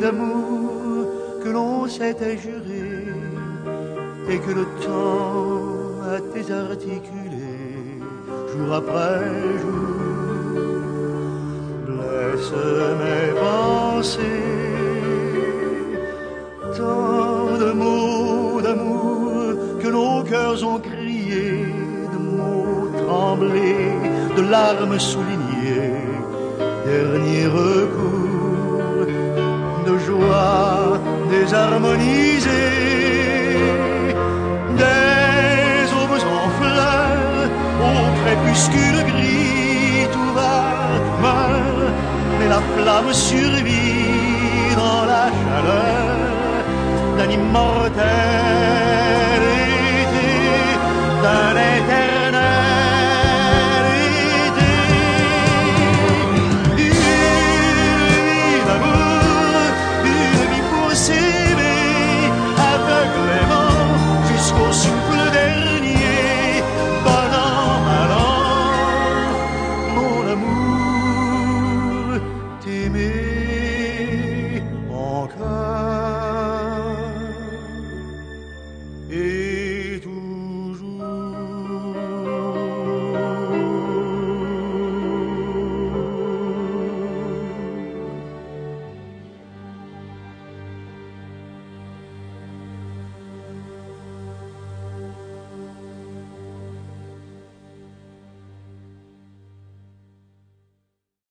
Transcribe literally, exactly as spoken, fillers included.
d'amour que l'on s'était juré et que le temps a désarticulé jour après jour. Blesse mes pensées, tant de mots d'amour que nos cœurs ont crié, de mots tremblés, de larmes soulignées, dernier recours, de joie désharmonisée, des aubes en fleurs, au crépuscule gris, tout va, meurt, mais la flamme survit dans la chaleur d'un immortel été, d'un éternel été. Une vie d'amour, une vie pour s'aimer, aveuglément jusqu'au souffle dernier, bon an, mal an, mon amour, t'aimer encore. Et